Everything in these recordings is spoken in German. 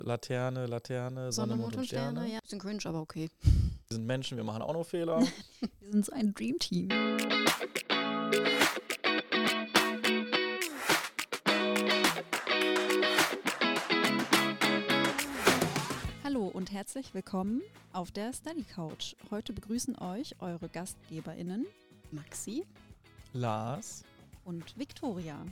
Laterne, Sonne, Mond und Sterne. Ja. Bisschen cringe, aber okay. Wir sind Menschen, wir machen auch noch Fehler. Wir sind so ein Dreamteam. Hallo und herzlich willkommen auf der Study Couch. Heute begrüßen euch eure GastgeberInnen Maxi, Lars und Viktoria.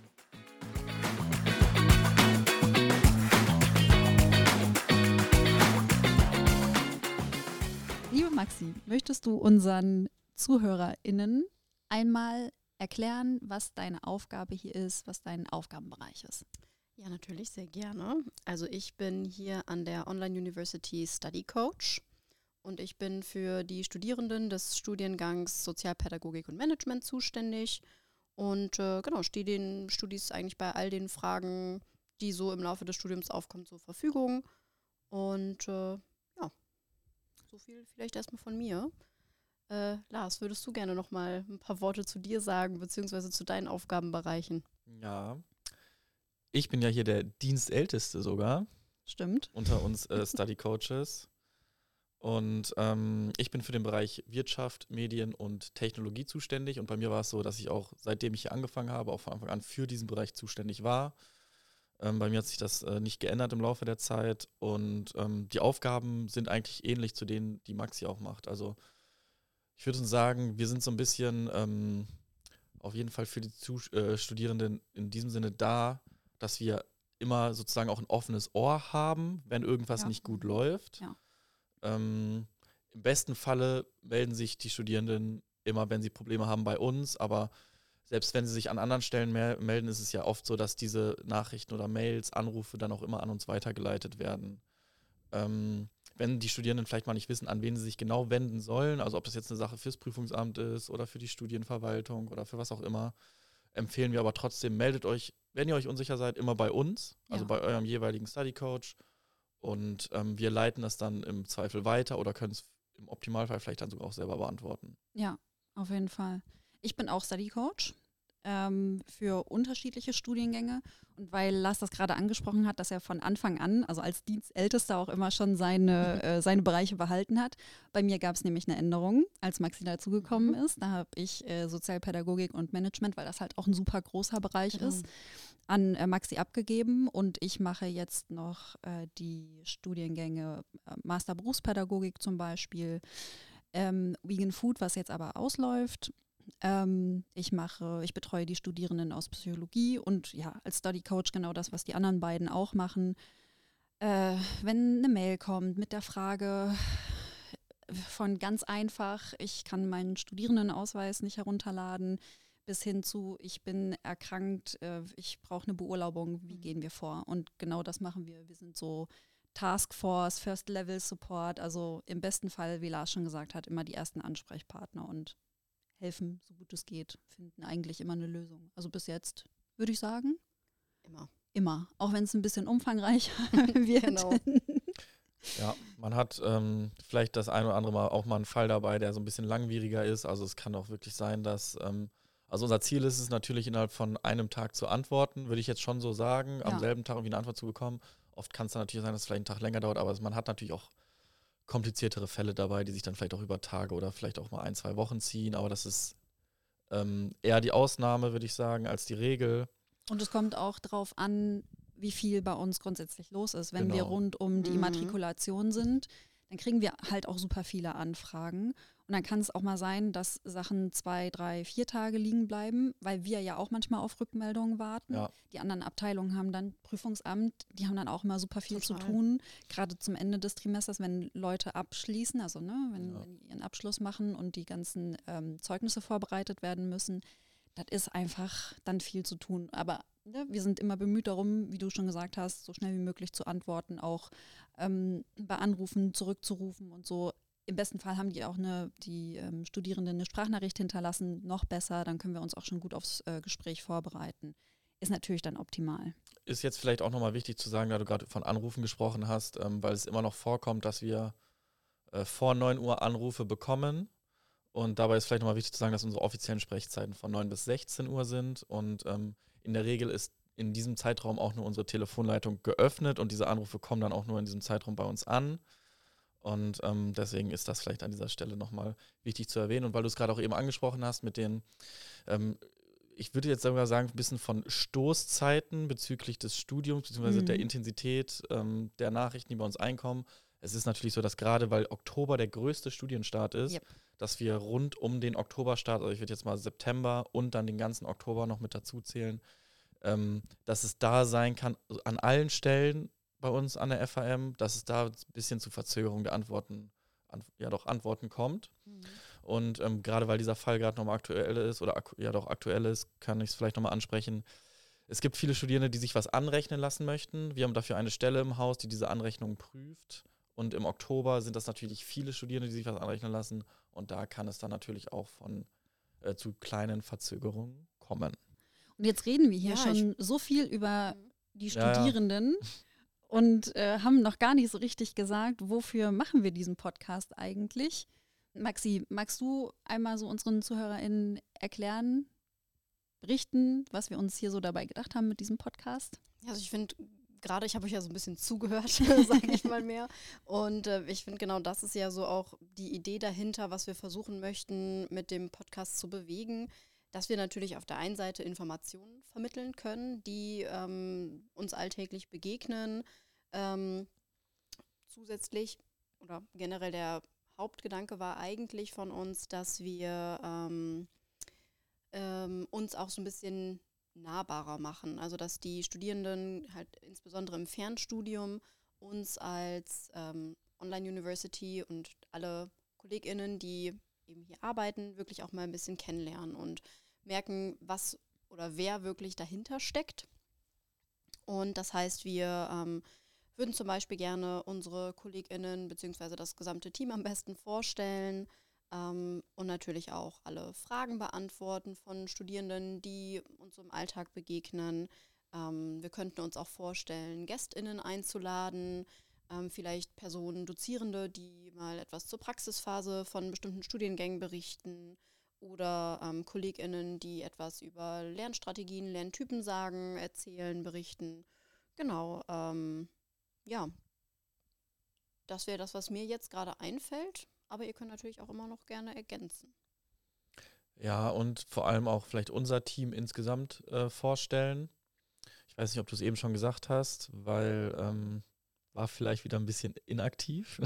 Liebe Maxi, möchtest du unseren ZuhörerInnen einmal erklären, was deine Aufgabe hier ist, was dein Aufgabenbereich ist? Ja, natürlich, sehr gerne. Also ich bin hier an der Online University Study Coach und ich bin für die Studierenden des Studiengangs Sozialpädagogik und Management zuständig und stehe den Studis eigentlich bei all den Fragen, die so im Laufe des Studiums aufkommen, zur Verfügung. Und so viel vielleicht erstmal von mir. Lars, würdest du gerne noch mal ein paar Worte zu dir sagen, beziehungsweise zu deinen Aufgabenbereichen? Ja, ich bin ja hier der Dienstälteste sogar. Stimmt. Unter uns Study Coaches. Und ich bin für den Bereich Wirtschaft, Medien und Technologie zuständig. Und bei mir war es so, dass ich auch, seitdem ich hier angefangen habe, auch von Anfang an für diesen Bereich zuständig war. Bei mir hat sich das nicht geändert im Laufe der Zeit. Und die Aufgaben sind eigentlich ähnlich zu denen, die Maxi auch macht. Also ich würde sagen, wir sind so ein bisschen auf jeden Fall für die Studierenden in diesem Sinne da, dass wir immer sozusagen auch ein offenes Ohr haben, wenn irgendwas nicht gut läuft. Ja. Im besten Falle melden sich die Studierenden immer, wenn sie Probleme haben, bei uns, aber selbst wenn sie sich an anderen Stellen melden, ist es ja oft so, dass diese Nachrichten oder Mails, Anrufe dann auch immer an uns weitergeleitet werden. Wenn die Studierenden vielleicht mal nicht wissen, an wen sie sich genau wenden sollen, also ob das jetzt eine Sache fürs Prüfungsamt ist oder für die Studienverwaltung oder für was auch immer, empfehlen wir aber trotzdem, meldet euch, wenn ihr euch unsicher seid, immer bei uns, also bei eurem jeweiligen Study Coach, und wir leiten das dann im Zweifel weiter oder können es im Optimalfall vielleicht dann sogar auch selber beantworten. Ja, auf jeden Fall. Ich bin auch Study Coach für unterschiedliche Studiengänge. Und weil Lars das gerade angesprochen hat, dass er von Anfang an, also als Dienstältester, auch immer schon seine Bereiche behalten hat. Bei mir gab es nämlich eine Änderung, als Maxi dazugekommen ist. Da habe ich Sozialpädagogik und Management, weil das halt auch ein super großer Bereich ist, an Maxi abgegeben. Und ich mache jetzt noch die Studiengänge Master Berufspädagogik zum Beispiel, Vegan Food, was jetzt aber ausläuft. Ich betreue die Studierenden aus Psychologie und ja, als Study Coach genau das, was die anderen beiden auch machen. Wenn eine Mail kommt mit der Frage von ganz einfach, ich kann meinen Studierendenausweis nicht herunterladen, bis hin zu, ich bin erkrankt, ich brauche eine Beurlaubung, wie gehen wir vor? Und genau das machen wir. Wir sind so Taskforce, First Level Support, also im besten Fall, wie Lars schon gesagt hat, immer die ersten Ansprechpartner und helfen, so gut es geht, finden eigentlich immer eine Lösung. Also bis jetzt würde ich sagen, immer. Auch wenn es ein bisschen umfangreicher wird. Genau. Ja, man hat vielleicht das ein oder andere Mal auch mal einen Fall dabei, der so ein bisschen langwieriger ist. Also es kann auch wirklich sein, dass, also unser Ziel ist es natürlich innerhalb von einem Tag zu antworten, würde ich jetzt schon so sagen, am selben Tag irgendwie eine Antwort zu bekommen. Oft kann es dann natürlich sein, dass es vielleicht einen Tag länger dauert, aber man hat natürlich auch kompliziertere Fälle dabei, die sich dann vielleicht auch über Tage oder vielleicht auch mal 1-2 Wochen ziehen, aber das ist eher die Ausnahme, würde ich sagen, als die Regel. Und es kommt auch darauf an, wie viel bei uns grundsätzlich los ist. Wenn wir rund um die Immatrikulation sind, dann kriegen wir halt auch super viele Anfragen. Und dann kann es auch mal sein, dass Sachen 2, 3, 4 Tage liegen bleiben, weil wir ja auch manchmal auf Rückmeldungen warten. Ja. Die anderen Abteilungen haben dann Prüfungsamt, die haben dann auch immer super viel zu tun. Gerade zum Ende des Trimesters, wenn Leute abschließen, also wenn die ihren Abschluss machen und die ganzen Zeugnisse vorbereitet werden müssen, das ist einfach dann viel zu tun. Aber wir sind immer bemüht darum, wie du schon gesagt hast, so schnell wie möglich zu antworten, auch bei Anrufen zurückzurufen und so. Im besten Fall haben die auch die Studierenden eine Sprachnachricht hinterlassen, noch besser, dann können wir uns auch schon gut aufs Gespräch vorbereiten. Ist natürlich dann optimal. Ist jetzt vielleicht auch nochmal wichtig zu sagen, da du gerade von Anrufen gesprochen hast, weil es immer noch vorkommt, dass wir vor 9 Uhr Anrufe bekommen. Und dabei ist vielleicht nochmal wichtig zu sagen, dass unsere offiziellen Sprechzeiten von 9 bis 16 Uhr sind. Und in der Regel ist in diesem Zeitraum auch nur unsere Telefonleitung geöffnet und diese Anrufe kommen dann auch nur in diesem Zeitraum bei uns an. Und deswegen ist das vielleicht an dieser Stelle nochmal wichtig zu erwähnen. Und weil du es gerade auch eben angesprochen hast mit den, ich würde jetzt sogar sagen, ein bisschen von Stoßzeiten bezüglich des Studiums, beziehungsweise der Intensität der Nachrichten, die bei uns einkommen. Es ist natürlich so, dass gerade, weil Oktober der größte Studienstart ist, dass wir rund um den Oktoberstart, also ich würde jetzt mal September und dann den ganzen Oktober noch mit dazu zählen, dass es da sein kann, also an allen Stellen bei uns an der FAM, dass es da ein bisschen zu Verzögerung der Antworten kommt. Und gerade weil dieser Fall gerade nochmal aktuell ist, aktuell ist, kann ich es vielleicht nochmal ansprechen. Es gibt viele Studierende, die sich was anrechnen lassen möchten. Wir haben dafür eine Stelle im Haus, die diese Anrechnung prüft. Und im Oktober sind das natürlich viele Studierende, die sich was anrechnen lassen. Und da kann es dann natürlich auch zu kleinen Verzögerungen kommen. Und jetzt reden wir hier schon so viel über die Studierenden und haben noch gar nicht so richtig gesagt, wofür machen wir diesen Podcast eigentlich? Maxi, magst du einmal so unseren ZuhörerInnen erklären, berichten, was wir uns hier so dabei gedacht haben mit diesem Podcast? Also ich finde, gerade ich habe euch ja so ein bisschen zugehört, sage ich mal mehr. Und ich finde, genau das ist ja so auch die Idee dahinter, was wir versuchen möchten, mit dem Podcast zu bewegen, dass wir natürlich auf der einen Seite Informationen vermitteln können, die uns alltäglich begegnen. Zusätzlich oder generell der Hauptgedanke war eigentlich von uns, dass wir uns auch so ein bisschen nahbarer machen. Also dass die Studierenden halt insbesondere im Fernstudium uns als Online-University und alle KollegInnen, die eben hier arbeiten, wirklich auch mal ein bisschen kennenlernen und merken, was oder wer wirklich dahinter steckt. Und das heißt, wir würden zum Beispiel gerne unsere KollegInnen bzw. das gesamte Team am besten vorstellen und natürlich auch alle Fragen beantworten von Studierenden, die uns im Alltag begegnen. Wir könnten uns auch vorstellen, GästInnen einzuladen, vielleicht Personen, Dozierende, die mal etwas zur Praxisphase von bestimmten Studiengängen berichten oder KollegInnen, die etwas über Lernstrategien, Lerntypen sagen, erzählen, berichten. Genau, ja, das wäre das, was mir jetzt gerade einfällt, aber ihr könnt natürlich auch immer noch gerne ergänzen. Ja, und vor allem auch vielleicht unser Team insgesamt vorstellen. Ich weiß nicht, ob du es eben schon gesagt hast, weil war vielleicht wieder ein bisschen inaktiv.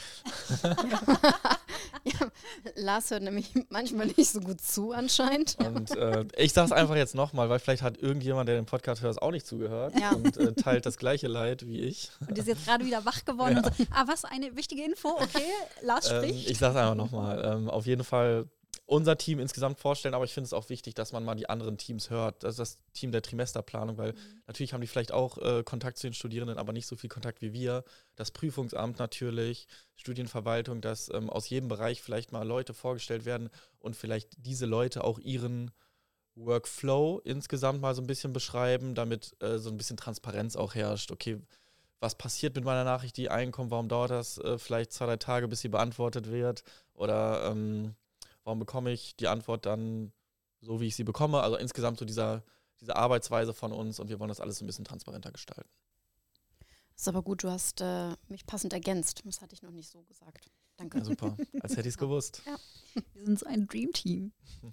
Ja, Lars hört nämlich manchmal nicht so gut zu anscheinend. Und ich sage es einfach jetzt nochmal, weil vielleicht hat irgendjemand, der den Podcast hört, auch nicht zugehört und teilt das gleiche Leid wie ich. Und ist jetzt gerade wieder wach geworden und so, was eine wichtige Info, okay, Lars spricht. Ich sage es einfach nochmal, auf jeden Fall unser Team insgesamt vorstellen, aber ich finde es auch wichtig, dass man mal die anderen Teams hört. Das ist das Team der Trimesterplanung, weil natürlich haben die vielleicht auch Kontakt zu den Studierenden, aber nicht so viel Kontakt wie wir. Das Prüfungsamt natürlich, Studienverwaltung, dass aus jedem Bereich vielleicht mal Leute vorgestellt werden und vielleicht diese Leute auch ihren Workflow insgesamt mal so ein bisschen beschreiben, damit so ein bisschen Transparenz auch herrscht. Okay, was passiert mit meiner Nachricht, die einkommt? Warum dauert das vielleicht 2-3 Tage, bis sie beantwortet wird? Oder warum bekomme ich die Antwort dann so, wie ich sie bekomme? Also insgesamt so diese Arbeitsweise von uns und wir wollen das alles ein bisschen transparenter gestalten. Das ist aber gut, du hast mich passend ergänzt. Das hatte ich noch nicht so gesagt. Danke. Ja, super, als hätte ich es gewusst. Ja. Wir sind so ein Dreamteam.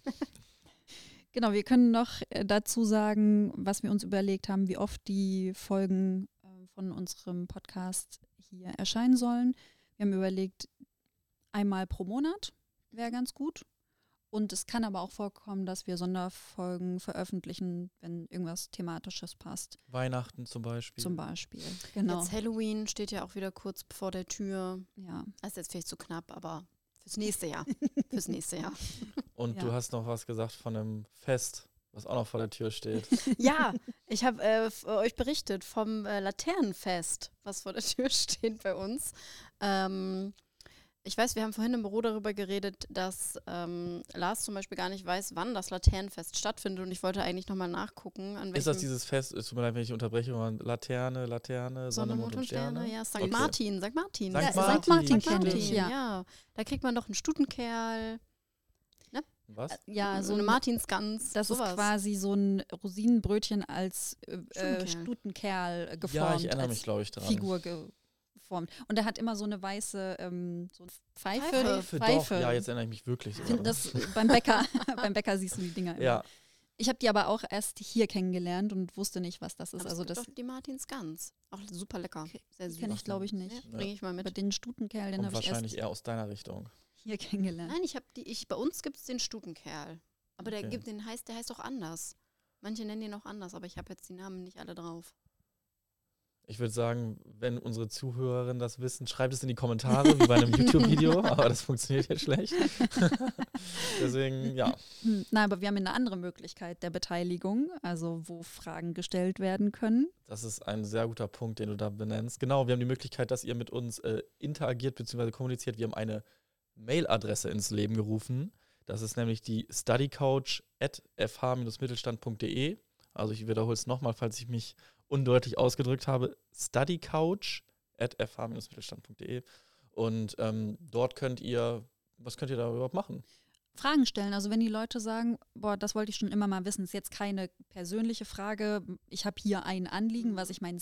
Genau, wir können noch dazu sagen, was wir uns überlegt haben, wie oft die Folgen von unserem Podcast hier erscheinen sollen. Wir haben überlegt, einmal pro Monat wäre ganz gut. Und es kann aber auch vorkommen, dass wir Sonderfolgen veröffentlichen, wenn irgendwas Thematisches passt. Weihnachten zum Beispiel. Zum Beispiel, genau. Jetzt Halloween steht ja auch wieder kurz vor der Tür. Ja. Das ist jetzt vielleicht zu knapp, aber fürs nächste Jahr. Fürs nächste Jahr. Und du hast noch was gesagt von einem Fest, was auch noch vor der Tür steht. Ja, ich habe euch berichtet vom Laternenfest, was vor der Tür steht bei uns. Ich weiß, wir haben vorhin im Büro darüber geredet, dass Lars zum Beispiel gar nicht weiß, wann das Laternenfest stattfindet und ich wollte eigentlich nochmal nachgucken. An ist das dieses Fest, es tut mir leid, wenn ich unterbreche, Laterne, Sonne, Mond und Sterne? Ja, St. Okay. Martin. St. Martin kenne ich, ja. Da kriegt man doch einen Stutenkerl. Was? Ja, So eine Martinsgans. das sowas. ist quasi so ein Rosinenbrötchen als Stutenkerl. Stutenkerl geformt. Ja, ich erinnere als mich, glaube ich, dran. Figur geformt. Und der hat immer so eine weiße so eine Pfeife. Doch, ja, jetzt erinnere ich mich wirklich. Ich finde das beim Bäcker, beim Bäcker siehst du die Dinger immer. Ja, Ich habe die aber auch erst hier kennengelernt und wusste nicht, was das ist. Aber Also es das gibt doch die Martinsgans. Auch super lecker. Sehr süß. kenne ich, glaube ich, nicht. Ja, bringe ich mal mit. Aber den Stutenkerl, den kommt habe ich wahrscheinlich erst eher aus deiner Richtung. hier kennengelernt. Nein, bei uns gibt es den Stutenkerl. Aber Okay. der heißt auch anders. Manche nennen den auch anders, aber ich habe jetzt die Namen nicht alle drauf. Ich würde sagen, wenn unsere Zuhörerinnen das wissen, schreibt es in die Kommentare, wie bei einem YouTube-Video, aber das funktioniert jetzt schlecht. Deswegen, ja. Nein, aber wir haben eine andere Möglichkeit der Beteiligung, also wo Fragen gestellt werden können. Das ist ein sehr guter Punkt, den du da benennst. Genau, wir haben die Möglichkeit, dass ihr mit uns interagiert bzw. kommuniziert. Wir haben eine Mailadresse ins Leben gerufen. Das ist nämlich die studycouch@fh-mittelstand.de. Also ich wiederhole es nochmal, falls ich mich undeutlich ausgedrückt habe. studycouch@fh-mittelstand.de. Und dort was könnt ihr da überhaupt machen? Fragen stellen. Also wenn die Leute sagen, boah, das wollte ich schon immer mal wissen, ist jetzt keine persönliche Frage. Ich habe hier ein Anliegen, was ich meinen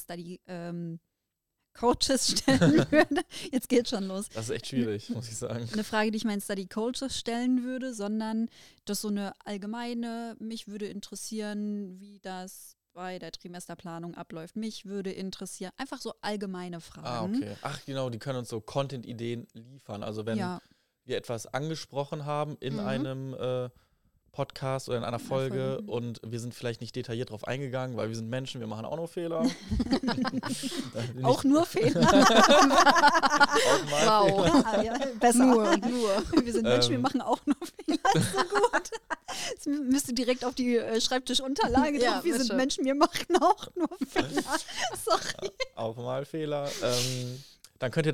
Study-Coaches stellen würde. Jetzt geht's schon los. Das ist echt schwierig, muss ich sagen. Eine Frage, die ich meinen Study-Coaches stellen würde, sondern das ist so eine allgemeine, mich würde interessieren, wie das bei der Trimesterplanung abläuft. Mich würde interessieren, einfach so allgemeine Fragen. Okay. Ach genau, die können uns so Content-Ideen liefern. Also wenn Ja, wir etwas angesprochen haben in Mhm. einem Podcast oder in einer Folge Folge. und wir sind vielleicht nicht detailliert drauf eingegangen, weil wir sind Menschen, wir machen auch noch Fehler. auch nur Fehler. Auch mal Wow. Fehler. Ja, besser. Nur. Wir sind Menschen, wir Ähm. machen auch nur Fehler. Ist so gut. Das müsste direkt auf die Schreibtischunterlage Ja, drauf. Wir sind bitte. Menschen, wir machen auch nur Fehler. Sorry. Auch mal Fehler. Dann könnt ihr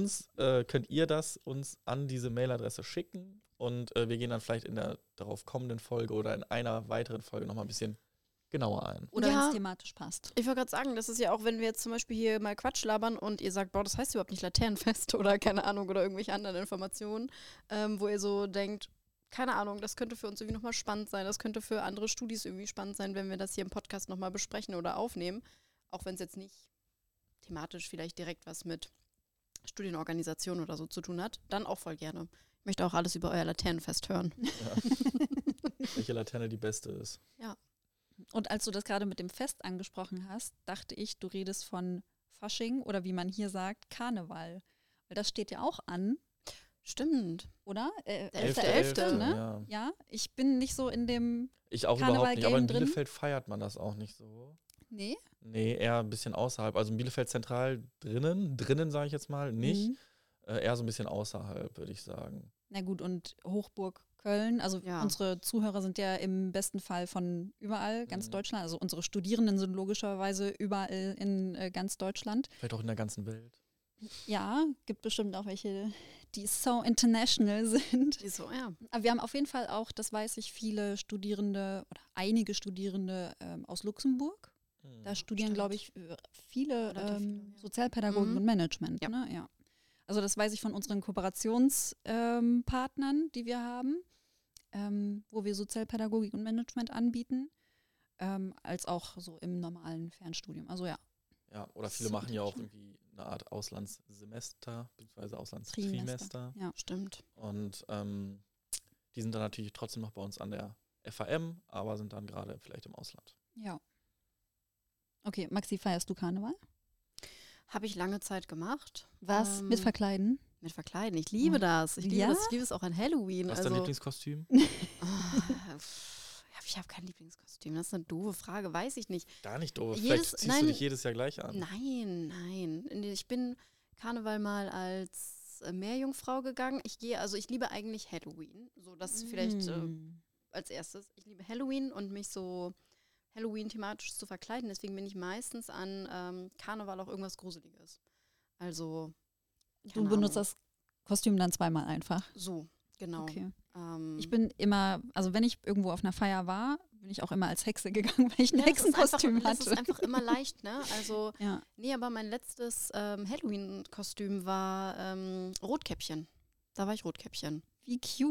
das uns an diese Mailadresse schicken und wir gehen dann vielleicht in der darauf kommenden Folge oder in einer weiteren Folge nochmal ein bisschen genauer ein. Oder Ja. wenn es thematisch passt. Ich wollte gerade sagen, das ist ja auch, wenn wir jetzt zum Beispiel hier mal Quatsch labern und ihr sagt, boah, das heißt überhaupt nicht Laternenfest oder keine Ahnung oder irgendwelche anderen Informationen, wo ihr so denkt, keine Ahnung, das könnte für uns irgendwie nochmal spannend sein, das könnte für andere Studis irgendwie spannend sein, wenn wir das hier im Podcast nochmal besprechen oder aufnehmen, auch wenn es jetzt nicht thematisch vielleicht direkt was mit Studienorganisation oder so zu tun hat, dann auch voll gerne. Ich möchte auch alles über euer Laternenfest hören. Ja. Welche Laterne die beste ist. Und als du das gerade mit dem Fest angesprochen hast, dachte ich, du redest von Fasching oder wie man hier sagt, Karneval. Weil das steht ja auch an, Stimmt. oder? Der 11.11., ne? Ja. Ja, ich bin nicht so in dem, Ich auch Karneval überhaupt nicht, aber in Game drin? Bielefeld feiert man das auch nicht so. nee. Nee, eher ein bisschen außerhalb. Also in Bielefeld zentral drinnen sage ich jetzt mal, nicht. Mhm. Eher so ein bisschen außerhalb, würde ich sagen. Na gut, und Hochburg Köln, also Ja. unsere Zuhörer sind ja im besten Fall von überall, ganz Mhm. Deutschland. Also unsere Studierenden sind logischerweise überall in ganz Deutschland. Vielleicht auch in der ganzen Welt. Ja, gibt bestimmt auch welche, die so international sind. Wieso? Ja. Aber wir haben auf jeden Fall auch, das weiß ich, viele Studierende oder einige Studierende aus Luxemburg. Da studieren, Stimmt. glaube ich, viele Relativ viele, ja. Sozialpädagogik Mhm. und Management. Ja. Ne? Ja. Also das weiß ich von unseren Kooperationspartnern, die wir haben, wo wir Sozialpädagogik und Management anbieten, als auch so im normalen Fernstudium. Also ja, Ja, oder viele So machen ja auch international. irgendwie eine Art Auslandssemester, beziehungsweise Auslandstrimester. Ja. Stimmt. Und die sind dann natürlich trotzdem noch bei uns an der FAM, aber sind dann gerade vielleicht im Ausland. Ja. Okay, Maxi, feierst du Karneval? Habe ich lange Zeit gemacht. Was? Mit Verkleiden? Mit Verkleiden. Ich liebe Oh. das. Ich liebe Ja? das. Ich liebe es auch an Halloween. Was ist dein Also, Lieblingskostüm? ich habe kein Lieblingskostüm. Das ist eine doofe Frage. Weiß ich nicht. Gar nicht doof. Jedes- Vielleicht ziehst nein. du dich jedes Jahr gleich an. Nein. Ich bin Karneval mal als Meerjungfrau gegangen. Ich liebe eigentlich Halloween. So, das vielleicht als erstes. Ich liebe Halloween und mich so Halloween-thematisch zu verkleiden. Deswegen bin ich meistens an Karneval auch irgendwas Gruseliges. Also, Du keine benutzt Ahnung. das Kostüm dann zweimal einfach. So, genau. Okay. Ähm, Ich bin immer, also wenn ich irgendwo auf einer Feier war, bin ich auch immer als Hexe gegangen, weil ich ein ja, das ist Hexenkostüm einfach, Das ist hatte. einfach immer leicht, ne? Also, Ja. nee, aber mein letztes Halloween-Kostüm war Rotkäppchen. Da war ich Rotkäppchen. Wie cute.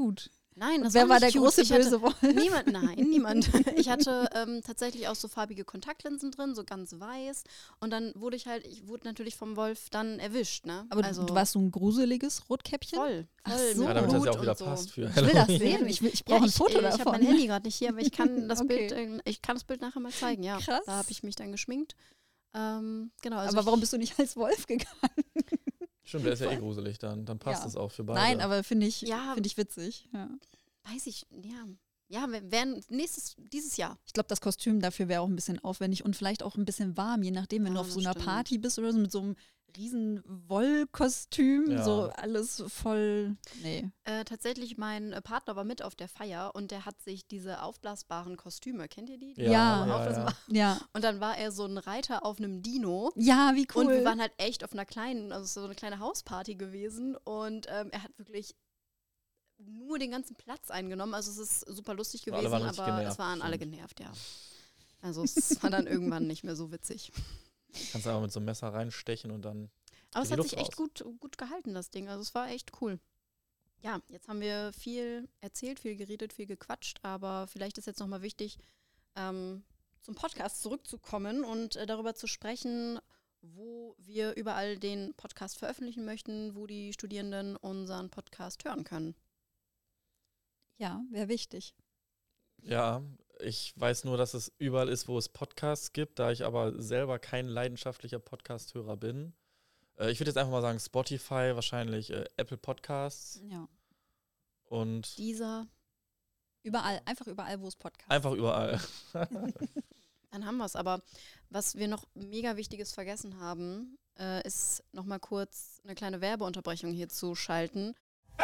Nein, das Wer war nicht der cute. große Ich hatte- böse Wolf? Niemand. Ich hatte tatsächlich auch so farbige Kontaktlinsen drin, so ganz weiß. Und dann wurde ich wurde natürlich vom Wolf dann erwischt, ne? Aber also du warst so ein gruseliges Rotkäppchen? voll. Ach Voll so. mit Ja, damit das Blut ja auch wieder und so. passt für Ich will das Halloween. sehen. Ich brauche ein Foto Ich davon. habe mein Handy gerade nicht hier, aber ich kann das Okay. Bild, ich kann das Bild nachher mal zeigen, ja. Krass. Da habe ich mich dann geschminkt. Genau, also Aber warum bist du nicht als Wolf gegangen? Stimmt, der ist ja eh gruselig dann. Dann passt Ja. es auch für beide. Nein, aber finde ich Ja. witzig. Ja. weiß ich, ja. Ja, wären dieses Jahr. Ich glaube, das Kostüm dafür wäre auch ein bisschen aufwendig und vielleicht auch ein bisschen warm, je nachdem, wenn Ja, du auf so das einer stimmt. Party bist oder so mit so einem riesen Wollkostüm, Ja. so alles voll. Nee. Tatsächlich, mein Partner war mit auf der Feier und der hat sich diese aufblasbaren Kostüme, kennt ihr die? Ja. ja. Ja. Und dann war er so ein Reiter auf einem Dino. Ja, wie cool. Und wir waren halt echt auf einer kleinen, also so eine kleine Hausparty gewesen. Und er hat wirklich nur den ganzen Platz eingenommen. Also es ist super lustig Alle gewesen, waren richtig aber genervt, es waren alle stimmt. genervt, ja. Also es war dann irgendwann nicht mehr so witzig. Kannst einfach mit so einem Messer reinstechen und dann. Aber es Die hat Luft sich echt gut gehalten, das Ding. Also es war echt cool. Ja, jetzt haben wir viel erzählt, viel geredet, viel gequatscht, aber vielleicht ist jetzt nochmal wichtig, zum Podcast zurückzukommen und darüber zu sprechen, wo wir überall den Podcast veröffentlichen möchten, wo die Studierenden unseren Podcast hören können. Ja, wäre wichtig. Ja, ich weiß nur, dass es überall ist, wo es Podcasts gibt, da ich aber selber kein leidenschaftlicher Podcast-Hörer bin. Ich würde jetzt einfach mal sagen Spotify, wahrscheinlich Apple Podcasts Ja. und Dieser, Überall, einfach überall, wo es Podcasts einfach überall. dann haben wir es. Aber was wir noch mega Wichtiges vergessen haben, ist nochmal kurz eine kleine Werbeunterbrechung hier zu schalten.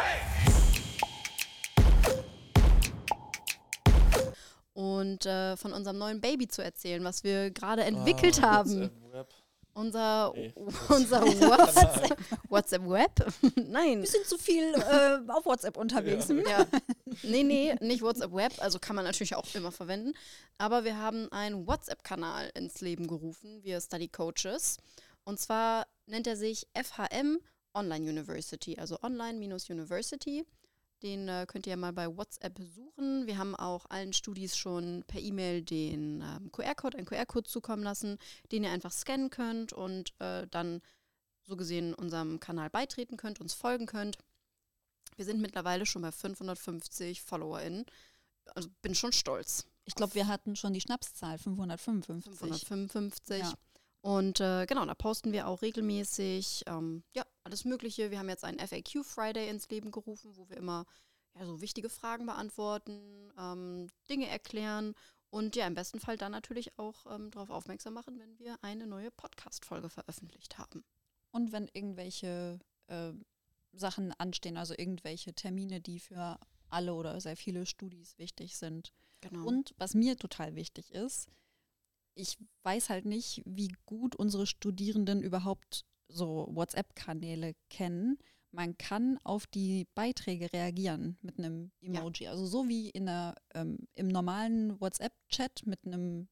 Und von unserem neuen Baby zu erzählen, was wir gerade entwickelt haben. WhatsApp-Web. Unser Nee. WhatsApp-Web? Nein. Wir sind zu viel auf WhatsApp unterwegs. Hm? Ja. Nee, nicht WhatsApp-Web, also kann man natürlich auch immer verwenden. Aber wir haben einen WhatsApp-Kanal ins Leben gerufen, wir Study Coaches. Und zwar nennt er sich FHM Online University, also Online-University. Den könnt ihr mal bei WhatsApp suchen. Wir haben auch allen Studis schon per E-Mail den einen QR-Code zukommen lassen, den ihr einfach scannen könnt und dann so gesehen unserem Kanal beitreten könnt, uns folgen könnt. Wir sind mittlerweile schon bei 550 FollowerInnen. Also bin schon stolz. Ich glaube, wir hatten schon die Schnapszahl 555. 555. Ja. Und genau, da posten wir auch regelmäßig alles Mögliche. Wir haben jetzt einen FAQ Friday ins Leben gerufen, wo wir immer so wichtige Fragen beantworten, Dinge erklären und ja, im besten Fall dann natürlich auch darauf aufmerksam machen, wenn wir eine neue Podcast-Folge veröffentlicht haben. Und wenn irgendwelche Sachen anstehen, also irgendwelche Termine, die für alle oder sehr viele Studis wichtig sind. Genau. Und was mir total wichtig ist, ich weiß halt nicht, wie gut unsere Studierenden überhaupt so WhatsApp-Kanäle kennen. Man kann auf die Beiträge reagieren mit einem Emoji. Also so wie in im normalen WhatsApp-Chat mit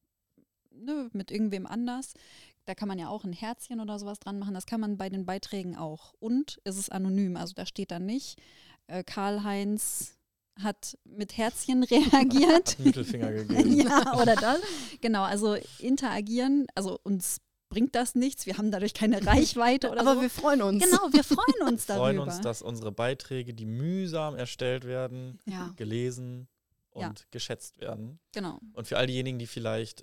mit irgendwem anders. Da kann man ja auch ein Herzchen oder sowas dran machen. Das kann man bei den Beiträgen auch. Und es ist anonym. Also da steht dann nicht, Karl-Heinz hat mit Herzchen reagiert. Hat Mittelfinger gegeben. Ja, oder das. Genau, also interagieren, also uns bringt das nichts, wir haben dadurch keine Reichweite oder Aber so. wir freuen uns. Genau, wir freuen uns Wir darüber. freuen uns, dass unsere Beiträge, die mühsam erstellt werden, Ja. gelesen und Ja. geschätzt werden. Genau. Und für all diejenigen, die vielleicht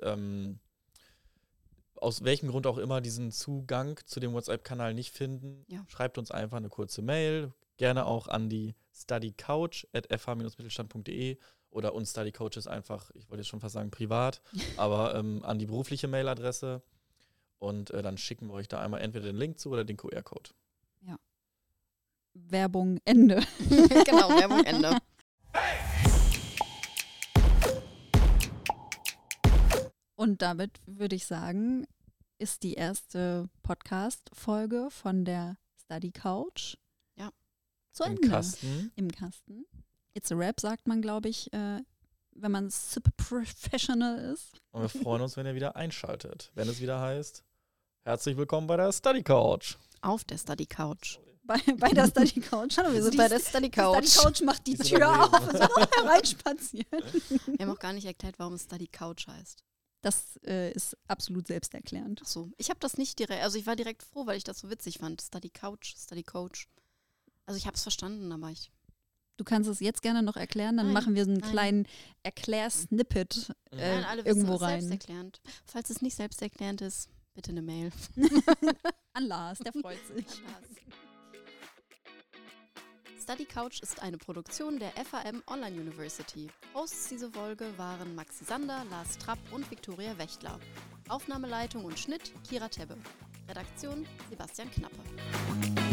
aus welchem Grund auch immer diesen Zugang zu dem WhatsApp-Kanal nicht finden, Ja. schreibt uns einfach eine kurze Mail, gerne auch an die studycouch@fh-mittelstand.de oder uns Study Coaches einfach, ich wollte jetzt schon fast sagen privat, aber an die berufliche Mailadresse und dann schicken wir euch da einmal entweder den Link zu oder den QR-Code. Werbung Ende. Genau, Werbung Ende. Und damit würde ich sagen, ist die erste Podcast-Folge von der Study Couch zu Im Ende. Kasten. Im Kasten. It's a Rap, sagt man, glaube ich, wenn man super professional ist. Und wir freuen uns, wenn ihr wieder einschaltet, wenn es wieder heißt, herzlich willkommen bei der Study Couch. Auf der Study Couch. bei der Study Couch. Hallo, Wir sind bei der Study Die Couch. Study Couch macht die Die sind Tür am auf und so hereinspazieren. Wir haben auch gar nicht erklärt, warum es Study Couch heißt. Das ist absolut selbsterklärend. Ach so, ich habe das nicht direkt, also ich war direkt froh, weil ich das so witzig fand. Study Couch, Study Coach. Also ich habe es verstanden, aber ich... Du kannst es jetzt gerne noch erklären, dann Nein, machen wir so einen nein. kleinen Erklärsnippet Nein, alle wissen irgendwo es rein. selbsterklärend. Falls es nicht selbsterklärend ist, bitte eine Mail. An Lars, der freut sich. Study Couch ist eine Produktion der FAM Online University. Hosts dieser Folge waren Maxi Sander, Lars Trapp und Viktoria Wächtler. Aufnahmeleitung und Schnitt Kira Tebbe. Redaktion Sebastian Knappe.